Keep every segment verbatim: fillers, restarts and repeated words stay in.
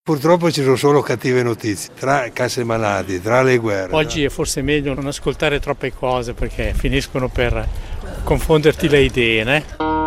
Purtroppo ci sono solo cattive notizie, tra case malati, tra le guerre. Oggi è forse meglio non ascoltare troppe cose perché finiscono per confonderti le idee, né?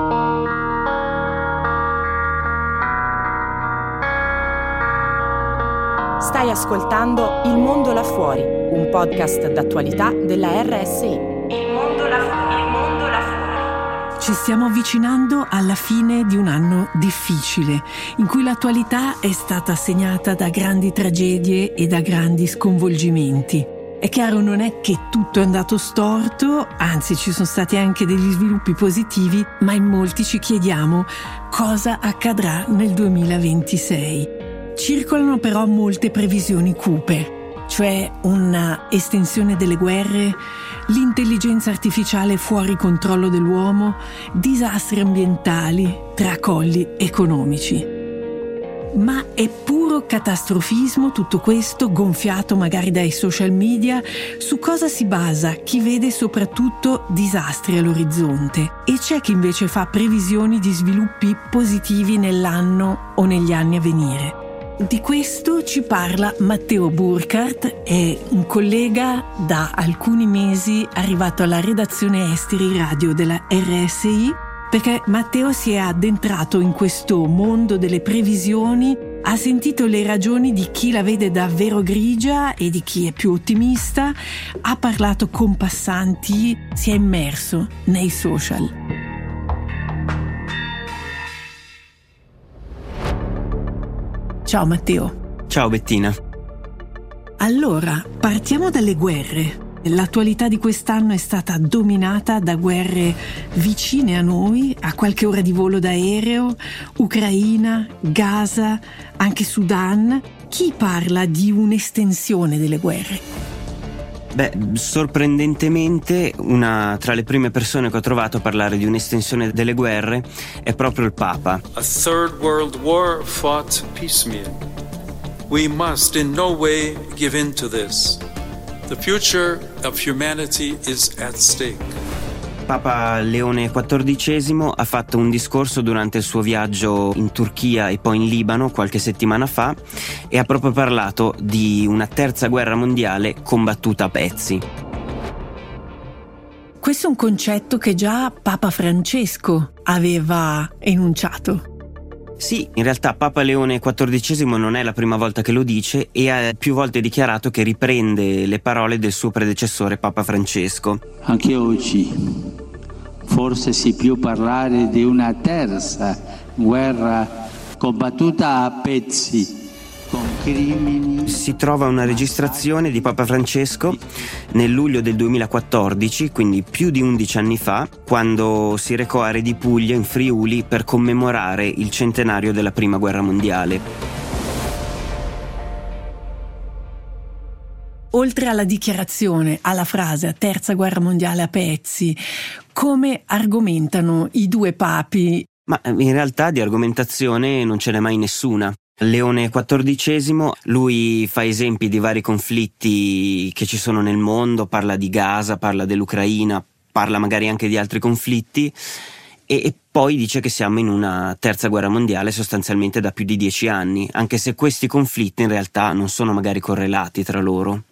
Stai ascoltando Il Mondo Là Fuori, un podcast d'attualità della R S I. Il Mondo Là Fuori, il Mondo Là Fuori. Ci stiamo avvicinando alla fine di un anno difficile, in cui l'attualità è stata segnata da grandi tragedie e da grandi sconvolgimenti. È chiaro, non è che tutto è andato storto, anzi ci sono stati anche degli sviluppi positivi, ma in molti ci chiediamo cosa accadrà nel duemilaventisei. Circolano però molte previsioni cupe, cioè una estensione delle guerre, l'intelligenza artificiale fuori controllo dell'uomo, disastri ambientali, tracolli economici. Ma è puro catastrofismo tutto questo, gonfiato magari dai social media? Su cosa si basa chi vede soprattutto disastri all'orizzonte? E c'è chi invece fa previsioni di sviluppi positivi nell'anno o negli anni a venire? Di questo ci parla Matteo Burkhardt, è un collega da alcuni mesi arrivato alla redazione Esteri Radio della R S I, perché Matteo si è addentrato in questo mondo delle previsioni, ha sentito le ragioni di chi la vede davvero grigia e di chi è più ottimista, ha parlato con passanti, si è immerso nei social. Ciao Matteo. Ciao Bettina. Allora, partiamo dalle guerre. L'attualità di quest'anno è stata dominata da guerre vicine a noi, a qualche ora di volo d'aereo, Ucraina, Gaza, anche Sudan. Chi parla di un'estensione delle guerre? Beh, sorprendentemente una tra le prime persone che ho trovato a parlare di un'estensione delle guerre è proprio il Papa. A third world war fought piecemeal. We must in no way give in to this. The future of humanity is at stake. Papa Leone quattordicesimo ha fatto un discorso durante il suo viaggio in Turchia e poi in Libano qualche settimana fa e ha proprio parlato di una terza guerra mondiale combattuta a pezzi. Questo è un concetto che già Papa Francesco aveva enunciato. Sì, in realtà Papa Leone quattordicesimo non è la prima volta che lo dice e ha più volte dichiarato che riprende le parole del suo predecessore Papa Francesco. Anche oggi forse si può parlare di una terza guerra combattuta a pezzi, con crimini. Si trova una registrazione di Papa Francesco nel luglio del duemilaquattordici, quindi più di undici anni fa, quando si recò a Re di Puglia in Friuli per commemorare il centenario della Prima Guerra Mondiale. Oltre alla dichiarazione, alla frase terza guerra mondiale a pezzi, come argomentano i due papi? Ma in realtà di argomentazione non ce n'è mai nessuna. Leone quattordicesimo, lui fa esempi di vari conflitti che ci sono nel mondo, parla di Gaza, parla dell'Ucraina, parla magari anche di altri conflitti e, e poi dice che siamo in una terza guerra mondiale sostanzialmente da più di dieci anni, anche se questi conflitti in realtà non sono magari correlati tra loro.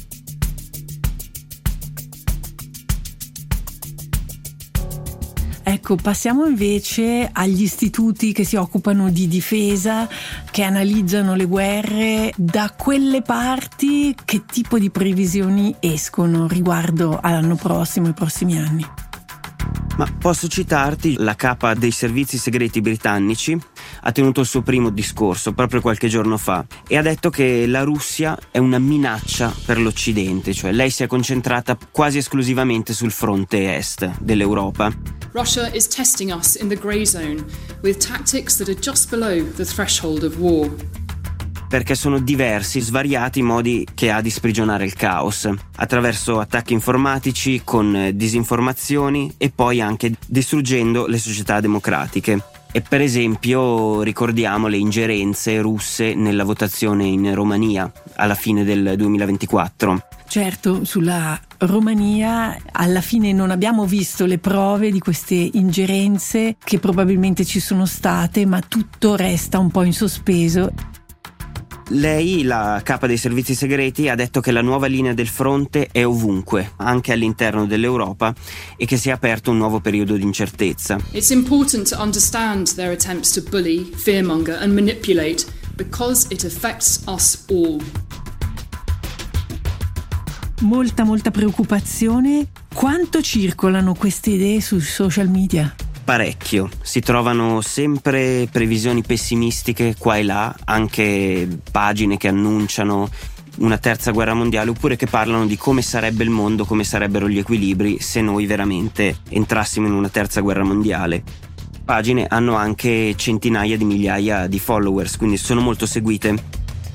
Ecco, passiamo invece agli istituti che si occupano di difesa, che analizzano le guerre. Da quelle parti che tipo di previsioni escono riguardo all'anno prossimo e ai prossimi anni? Ma posso citarti la capa dei servizi segreti britannici ha tenuto il suo primo discorso proprio qualche giorno fa e ha detto che la Russia è una minaccia per l'Occidente, cioè lei si è concentrata quasi esclusivamente sul fronte est dell'Europa. Russia is testing us in the grey zone with tactics that are just below the threshold of war. Perché sono diversi, svariati modi che ha di sprigionare il caos, attraverso attacchi informatici, con disinformazioni e poi anche distruggendo le società democratiche. E per esempio ricordiamo le ingerenze russe nella votazione in Romania alla fine del duemilaventiquattro. Certo, sulla Romania alla fine non abbiamo visto le prove di queste ingerenze che probabilmente ci sono state, ma tutto resta un po' in sospeso. Lei, la capa dei servizi segreti, ha detto che la nuova linea del fronte è ovunque, anche all'interno dell'Europa, e che si è aperto un nuovo periodo di incertezza. It's important to understand their attempts to bully, fearmonger and manipulate because it affects us all. Molta, molta preoccupazione. Quanto circolano queste idee sui social media? Parecchio, si trovano sempre previsioni pessimistiche qua e là, anche pagine che annunciano una terza guerra mondiale oppure che parlano di come sarebbe il mondo, come sarebbero gli equilibri se noi veramente entrassimo in una terza guerra mondiale. Pagine hanno anche centinaia di migliaia di followers, quindi sono molto seguite.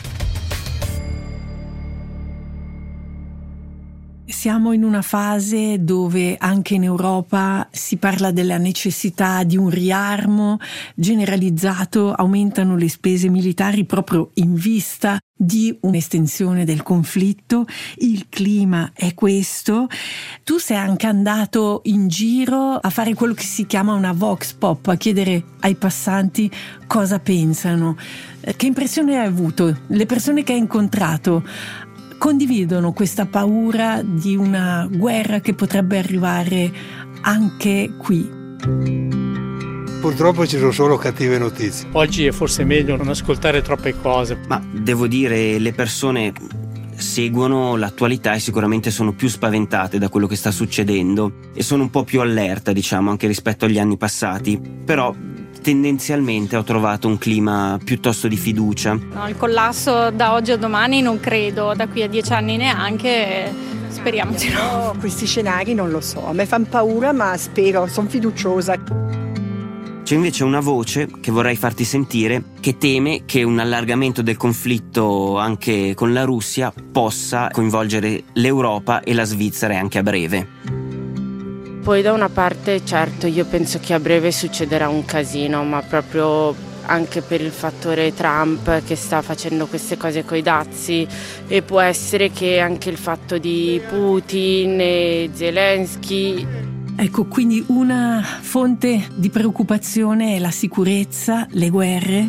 Siamo in una fase dove anche in Europa si parla della necessità di un riarmo generalizzato, aumentano le spese militari proprio in vista di un'estensione del conflitto. Il clima è questo. Tu sei anche andato in giro a fare quello che si chiama una vox pop, a chiedere ai passanti cosa pensano. Che impressione hai avuto? Le persone che hai incontrato condividono questa paura di una guerra che potrebbe arrivare anche qui? Purtroppo ci sono solo cattive notizie. Oggi è forse meglio non ascoltare troppe cose. Ma devo dire, le persone seguono l'attualità e sicuramente sono più spaventate da quello che sta succedendo e sono un po' più allerta, diciamo, anche rispetto agli anni passati. Però tendenzialmente ho trovato un clima piuttosto di fiducia. No, il collasso da oggi a domani non credo, da qui a dieci anni neanche, speriamo di no. Questi scenari non lo so, a me fanno paura ma spero, sono fiduciosa. C'è invece una voce che vorrei farti sentire che teme che un allargamento del conflitto anche con la Russia possa coinvolgere l'Europa e la Svizzera anche a breve. Poi da una parte certo io penso che a breve succederà un casino, ma proprio anche per il fattore Trump che sta facendo queste cose coi dazi, e può essere che anche il fatto di Putin e Zelensky. Ecco, quindi una fonte di preoccupazione è la sicurezza, le guerre.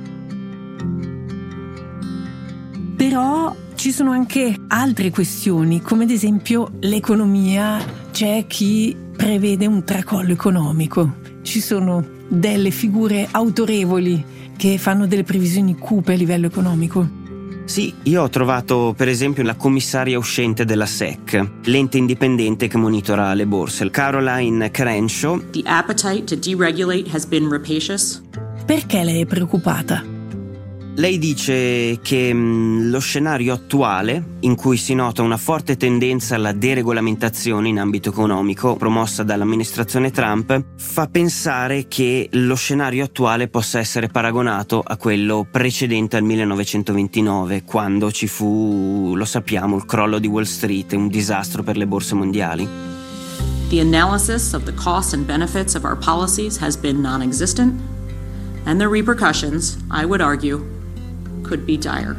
Però ci sono anche altre questioni, come ad esempio l'economia. C'è chi prevede un tracollo economico. Ci sono delle figure autorevoli che fanno delle previsioni cupe a livello economico. Sì, io ho trovato per esempio la commissaria uscente della S E C, l'ente indipendente che monitora le borse, Caroline Crenshaw. The appetite to deregulate has been rapacious. Perché lei è preoccupata? Lei dice che mh, lo scenario attuale, in cui si nota una forte tendenza alla deregolamentazione in ambito economico promossa dall'amministrazione Trump, fa pensare che lo scenario attuale possa essere paragonato a quello precedente al millenovecentoventinove, quando ci fu, lo sappiamo, il crollo di Wall Street, un disastro per le borse mondiali. The analysis of the costs and benefits of our policies has been non-existent, and the repercussions, I would argue, could be dire.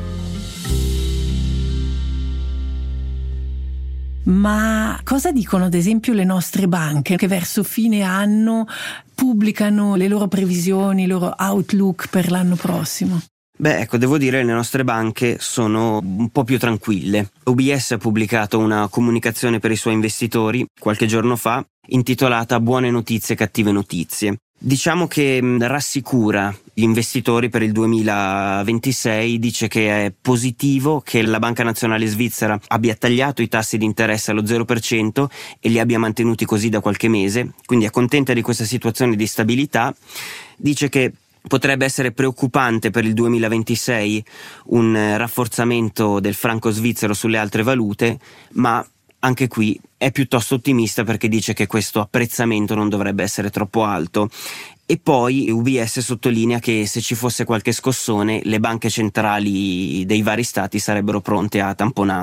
Ma cosa dicono ad esempio le nostre banche che verso fine anno pubblicano le loro previsioni, i loro outlook per l'anno prossimo? Beh, ecco, devo dire che le nostre banche sono un po' più tranquille. U B S ha pubblicato una comunicazione per i suoi investitori qualche giorno fa intitolata Buone notizie, cattive notizie. Diciamo che rassicura gli investitori per il duemilaventisei, dice che è positivo che la Banca Nazionale Svizzera abbia tagliato i tassi di interesse allo zero per cento e li abbia mantenuti così da qualche mese, quindi è contenta di questa situazione di stabilità. Dice che potrebbe essere preoccupante per il duemilaventisei un rafforzamento del franco svizzero sulle altre valute, ma anche qui è piuttosto ottimista perché dice che questo apprezzamento non dovrebbe essere troppo alto. E poi U B S sottolinea che se ci fosse qualche scossone le banche centrali dei vari stati sarebbero pronte a tamponarlo.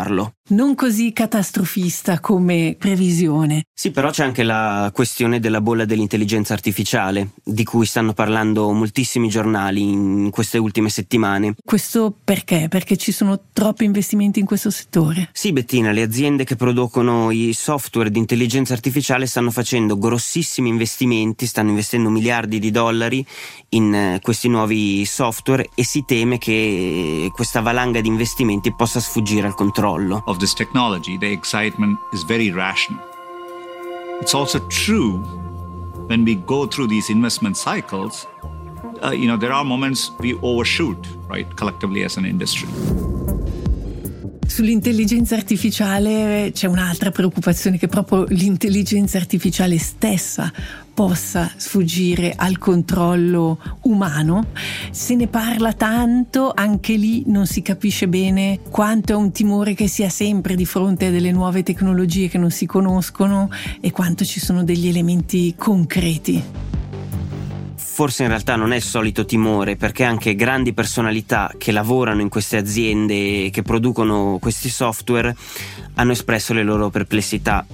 Non così catastrofista come previsione. Sì, però c'è anche la questione della bolla dell'intelligenza artificiale, di cui stanno parlando moltissimi giornali in queste ultime settimane. Questo perché? Perché ci sono troppi investimenti in questo settore? Sì, Bettina, le aziende che producono i software di intelligenza artificiale stanno facendo grossissimi investimenti, stanno investendo miliardi di dollari in questi nuovi software e si teme che questa valanga di investimenti possa sfuggire al controllo. Of this technology, the excitement is very rational. It's also true when we go through these investment cycles, uh, you know, there are moments we overshoot, right, collectively as an industry. Sull'intelligenza artificiale c'è un'altra preoccupazione, che proprio l'intelligenza artificiale stessa possa sfuggire al controllo umano. Se ne parla tanto, anche lì non si capisce bene quanto è un timore che sia sempre di fronte a delle nuove tecnologie che non si conoscono e quanto ci sono degli elementi concreti. Forse in realtà non è il solito timore, perché anche grandi personalità che lavorano in queste aziende che producono questi software hanno espresso le loro perplessità.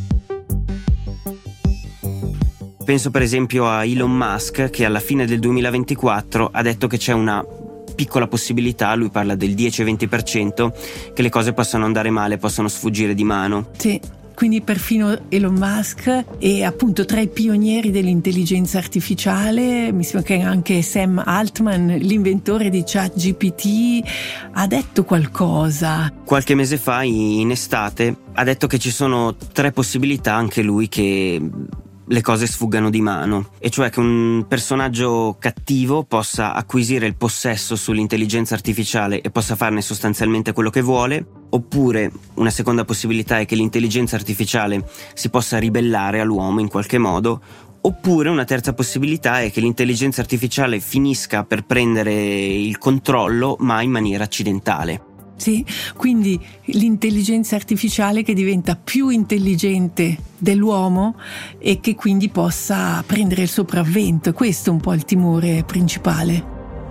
Penso per esempio a Elon Musk, che alla fine del duemilaventiquattro ha detto che c'è una piccola possibilità, lui parla del dieci-venti per cento, che le cose possano andare male, possano sfuggire di mano. Sì. Quindi perfino Elon Musk è appunto tra i pionieri dell'intelligenza artificiale. Mi sembra che anche Sam Altman, l'inventore di ChatGPT, ha detto qualcosa. Qualche mese fa, in estate, ha detto che ci sono tre possibilità, anche lui, che le cose sfuggano di mano, e cioè che un personaggio cattivo possa acquisire il possesso sull'intelligenza artificiale e possa farne sostanzialmente quello che vuole, oppure una seconda possibilità è che l'intelligenza artificiale si possa ribellare all'uomo in qualche modo, oppure una terza possibilità è che l'intelligenza artificiale finisca per prendere il controllo, ma in maniera accidentale. Sì, quindi l'intelligenza artificiale che diventa più intelligente dell'uomo e che quindi possa prendere il sopravvento. Questo è un po' il timore principale.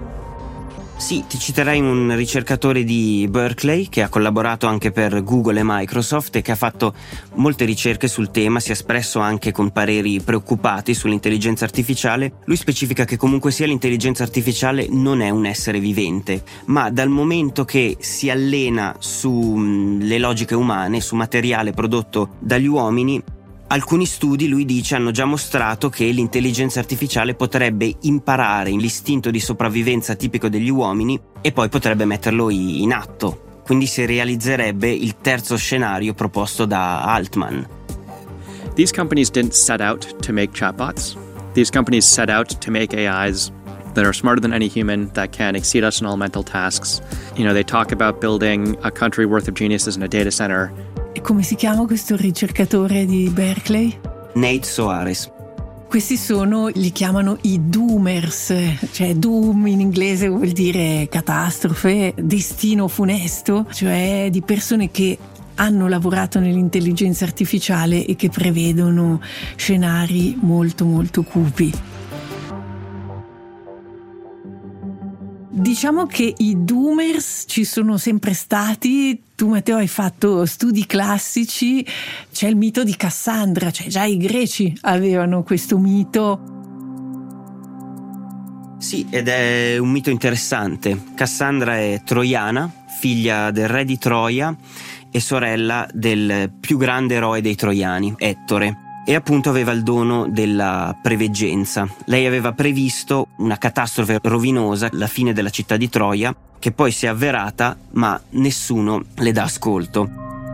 Sì, ti citerei un ricercatore di Berkeley che ha collaborato anche per Google e Microsoft e che ha fatto molte ricerche sul tema, si è espresso anche con pareri preoccupati sull'intelligenza artificiale. Lui specifica che comunque sia l'intelligenza artificiale non è un essere vivente, ma dal momento che si allena sulle logiche umane, su materiale prodotto dagli uomini, alcuni studi, lui dice, hanno già mostrato che l'intelligenza artificiale potrebbe imparare l'istinto di sopravvivenza tipico degli uomini e poi potrebbe metterlo in atto. Quindi si realizzerebbe il terzo scenario proposto da Altman. These companies didn't set out to make chatbots. These companies set out to make A Is that are smarter than any human, that can exceed us in all mental tasks. You know, they talk about building a country worth of geniuses in a data center. E come si chiama questo ricercatore di Berkeley? Nate Soares. Questi sono, li chiamano i doomers, cioè doom in inglese vuol dire catastrofe, destino funesto, cioè di persone che hanno lavorato nell'intelligenza artificiale e che prevedono scenari molto molto cupi. Diciamo che i doomers ci sono sempre stati. Tu, Matteo, hai fatto studi classici, c'è il mito di Cassandra, cioè già i greci avevano questo mito. Sì, ed è un mito interessante. Cassandra è troiana, figlia del re di Troia e sorella del più grande eroe dei troiani, Ettore. E appunto aveva il dono della preveggenza. Lei aveva previsto una catastrofe rovinosa, la fine della città di Troia, che poi si è avverata, ma nessuno le dà ascolto.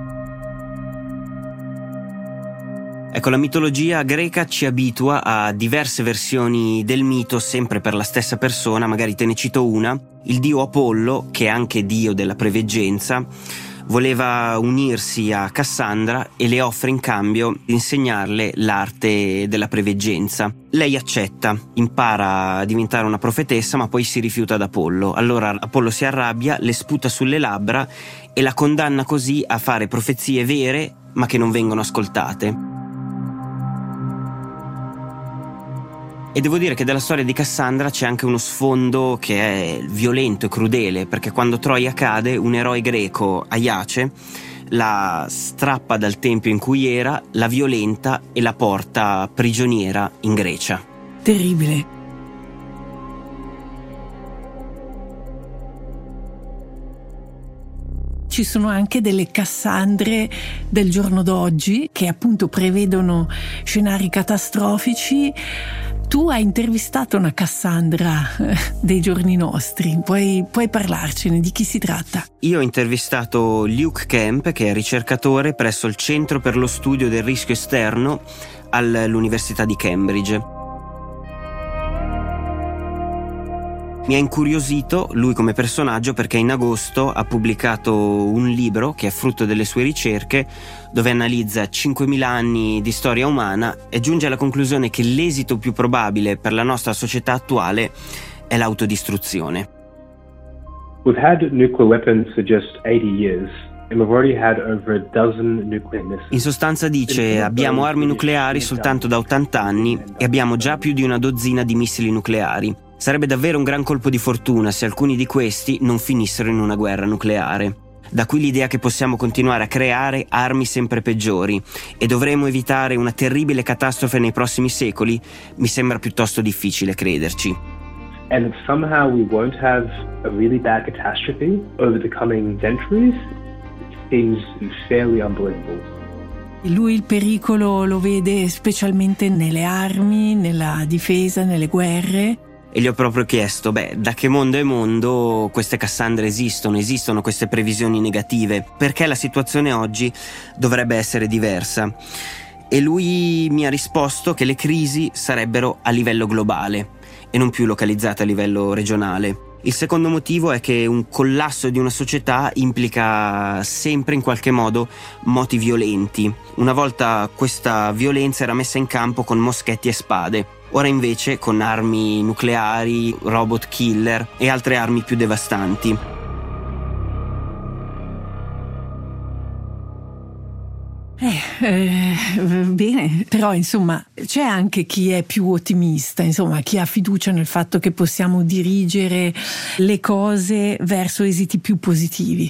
Ecco, la mitologia greca ci abitua a diverse versioni del mito, sempre per la stessa persona. Magari te ne cito una. Il dio Apollo, che è anche dio della preveggenza, voleva unirsi a Cassandra e le offre in cambio di insegnarle l'arte della preveggenza. Lei accetta, impara a diventare una profetessa, ma poi si rifiuta ad Apollo. Allora Apollo si arrabbia, le sputa sulle labbra e la condanna così a fare profezie vere, ma che non vengono ascoltate. E devo dire che della storia di Cassandra c'è anche uno sfondo che è violento e crudele, perché quando Troia cade, un eroe greco, Aiace, la strappa dal tempio in cui era, la violenta e la porta prigioniera in Grecia. Terribile. Ci sono anche delle Cassandre del giorno d'oggi che appunto prevedono scenari catastrofici. Tu hai intervistato una Cassandra dei giorni nostri, puoi, puoi parlarcene, di chi si tratta? Io ho intervistato Luke Kemp, che è ricercatore presso il Centro per lo Studio del Rischio Esterno all'Università di Cambridge. Mi ha incuriosito lui come personaggio perché in agosto ha pubblicato un libro che è frutto delle sue ricerche, dove analizza cinquemila anni di storia umana e giunge alla conclusione che l'esito più probabile per la nostra società attuale è l'autodistruzione. We've had nuclear weapons for just eighty years. And we've already had over a dozen nuclear missiles. In sostanza dice: abbiamo armi nucleari soltanto da ottanta anni e abbiamo già più di una dozzina di missili nucleari. Sarebbe davvero un gran colpo di fortuna se alcuni di questi non finissero in una guerra nucleare. Da qui l'idea che possiamo continuare a creare armi sempre peggiori e dovremo evitare una terribile catastrofe nei prossimi secoli. Mi sembra piuttosto difficile crederci. And somehow we won't have a really bad catastrophe over the coming centuries. Seems fairly unbelievable. Lui il pericolo lo vede specialmente nelle armi, nella difesa, nelle guerre. E gli ho proprio chiesto, beh, da che mondo è mondo queste Cassandre esistono, esistono queste previsioni negative? Perché la situazione oggi dovrebbe essere diversa? E lui mi ha risposto che le crisi sarebbero a livello globale e non più localizzate a livello regionale. Il secondo motivo è che un collasso di una società implica sempre in qualche modo moti violenti. Una volta questa violenza era messa in campo con moschetti e spade. Ora invece con armi nucleari, robot killer e altre armi più devastanti. Eh, eh, bene, però insomma c'è anche chi è più ottimista, insomma chi ha fiducia nel fatto che possiamo dirigere le cose verso esiti più positivi.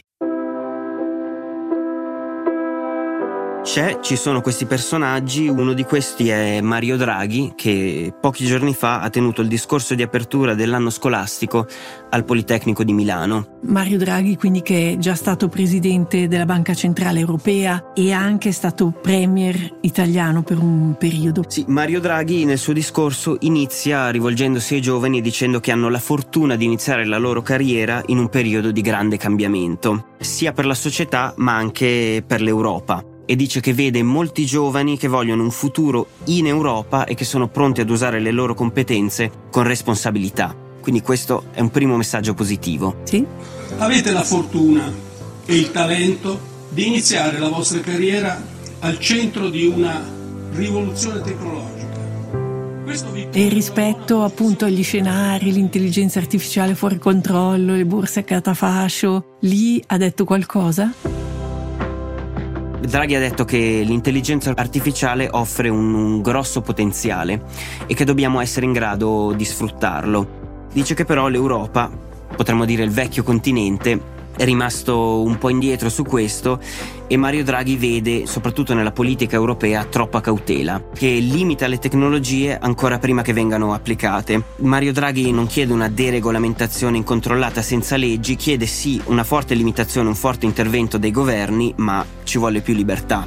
C'è, ci sono questi personaggi, uno di questi è Mario Draghi, che pochi giorni fa ha tenuto il discorso di apertura dell'anno scolastico al Politecnico di Milano. Mario Draghi, quindi, che è già stato presidente della Banca Centrale Europea e anche stato premier italiano per un periodo. Sì, Mario Draghi nel suo discorso inizia rivolgendosi ai giovani e dicendo che hanno la fortuna di iniziare la loro carriera in un periodo di grande cambiamento, sia per la società ma anche per l'Europa. E dice che vede molti giovani che vogliono un futuro in Europa e che sono pronti ad usare le loro competenze con responsabilità. Quindi questo è un primo messaggio positivo. Sì. Avete la fortuna e il talento di iniziare la vostra carriera al centro di una rivoluzione tecnologica. Questo vi... E rispetto appunto agli scenari, l'intelligenza artificiale fuori controllo, le borse a catafascio, lì ha detto qualcosa? Draghi ha detto che l'intelligenza artificiale offre un, un grosso potenziale e che dobbiamo essere in grado di sfruttarlo. Dice che però l'Europa, potremmo dire il vecchio continente, è rimasto un po' indietro su questo e Mario Draghi vede, soprattutto nella politica europea, troppa cautela, che limita le tecnologie ancora prima che vengano applicate. Mario Draghi non chiede una deregolamentazione incontrollata senza leggi, chiede sì una forte limitazione, un forte intervento dei governi, ma ci vuole più libertà.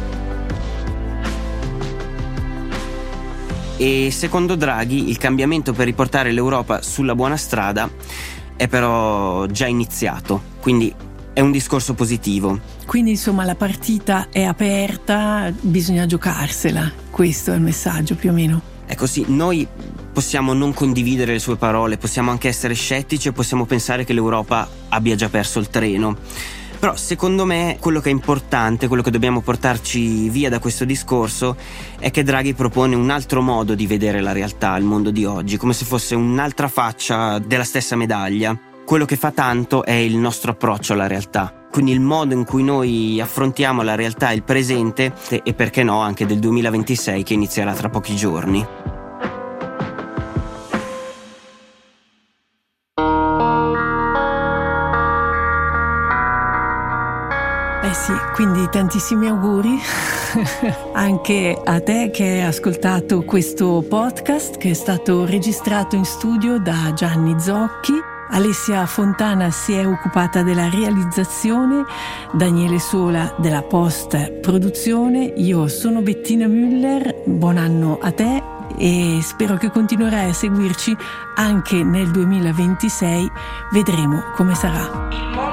E secondo Draghi il cambiamento per riportare l'Europa sulla buona strada è però già iniziato, quindi è un discorso positivo. Quindi insomma la partita è aperta, bisogna giocarsela, questo è il messaggio più o meno. Ecco sì, noi possiamo non condividere le sue parole, possiamo anche essere scettici e possiamo pensare che l'Europa abbia già perso il treno. Però secondo me quello che è importante, quello che dobbiamo portarci via da questo discorso è che Draghi propone un altro modo di vedere la realtà, il mondo di oggi, come se fosse un'altra faccia della stessa medaglia. Quello che fa tanto è il nostro approccio alla realtà, quindi il modo in cui noi affrontiamo la realtà e il presente e perché no anche del duemilaventisei che inizierà tra pochi giorni. Eh sì, quindi tantissimi auguri anche a te che hai ascoltato questo podcast, che è stato registrato in studio da Gianni Zocchi. Alessia Fontana si è occupata della realizzazione, Daniele Sola della post-produzione. Io sono Bettina Müller, buon anno a te e spero che continuerai a seguirci anche nel duemilaventisei. Vedremo come sarà.